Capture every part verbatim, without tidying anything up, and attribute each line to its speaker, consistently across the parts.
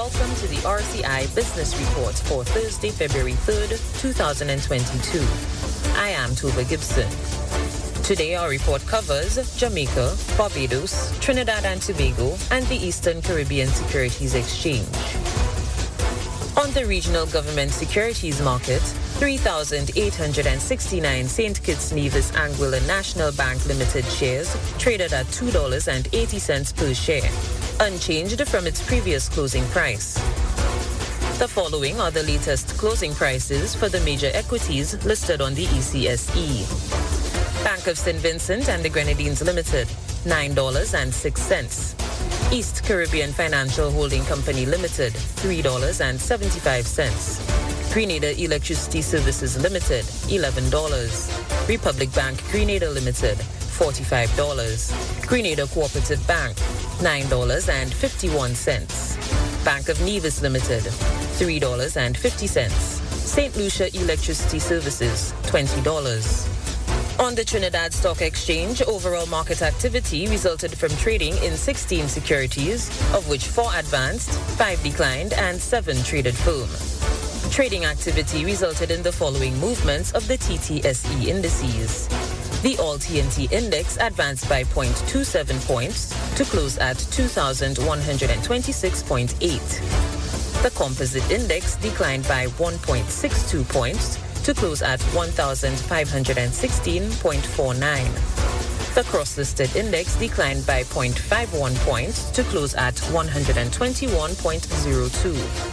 Speaker 1: Welcome to the R C I Business Report for Thursday, February third, two thousand twenty-two. I am Tuba Gibson. Today our report covers Jamaica, Barbados, Trinidad and Tobago, and the Eastern Caribbean Securities Exchange. On the regional government securities market, three thousand eight hundred sixty-nine Saint Kitts Nevis Anguilla National Bank Limited shares traded at two dollars and eighty cents per share, unchanged from its previous closing price. The following are the latest closing prices for the major equities listed on the E C S E. Bank of Saint Vincent and the Grenadines Limited, nine dollars and six cents. East Caribbean Financial Holding Company Limited, three dollars and seventy-five cents. Grenada Electricity Services Limited, eleven dollars. Republic Bank Grenada Limited, forty-five dollars. Grenada Cooperative Bank, nine dollars and fifty-one cents. Bank of Nevis Limited, three dollars and fifty cents. Saint Lucia Electricity Services, twenty dollars. On the Trinidad Stock Exchange, overall market activity resulted from trading in sixteen securities, of which four advanced, five declined, and seven traded firm. Trading activity resulted in the following movements of the T T S E indices. The All T N T Index advanced by zero point two seven points to close at two thousand one hundred twenty-six point eight. The Composite Index declined by one point six two points to close at one thousand five hundred sixteen point four nine. The Cross-Listed Index declined by zero point five one points to close at one hundred twenty-one point zero two.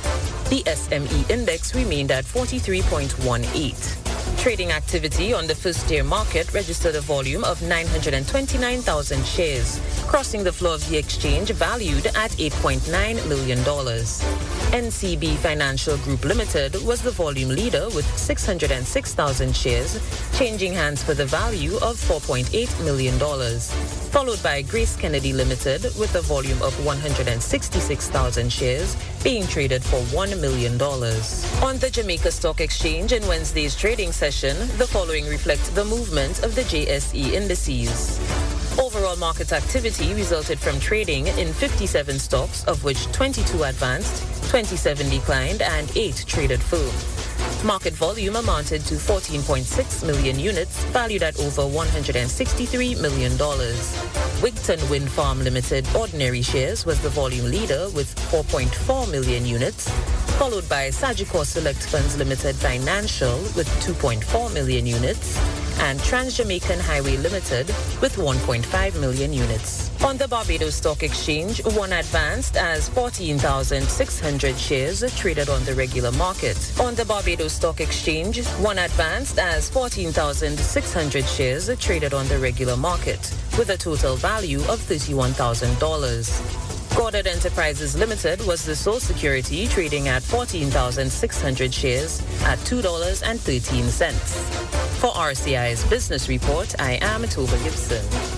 Speaker 1: The S M E Index remained at forty-three point one eight. Trading activity on the first-tier market registered a volume of nine hundred twenty-nine thousand shares, crossing the floor of the exchange valued at eight point nine million dollars. N C B Financial Group Limited was the volume leader with six hundred six thousand shares, changing hands for the value of four point eight million dollars, followed by Grace Kennedy Limited with a volume of one hundred sixty-six thousand shares being traded for one million dollars. On the Jamaica Stock Exchange in Wednesday's trading session, the following reflect the movement of the J S E indices. Overall market activity resulted from trading in fifty-seven stocks, of which twenty-two advanced, twenty-seven declined, and eight traded firm. Market volume amounted to fourteen point six million units, valued at over one hundred sixty-three million dollars. Wigton Wind Farm Limited ordinary shares was the volume leader with four point four million units, followed by Sagicor Select Funds Limited Financial with two point four million units, and Trans-Jamaican Highway Limited with one point five million units. On the Barbados Stock Exchange, one advanced as fourteen thousand six hundred shares traded on the regular market. On the Barbados Stock Exchange, one advanced as fourteen thousand six hundred shares traded on the regular market, with a total value of thirty-one thousand dollars. Goddard Enterprises Limited was the sole security, trading at fourteen thousand six hundred shares at two dollars and thirteen cents. For R C I's Business Report, I am Tuba Gibson.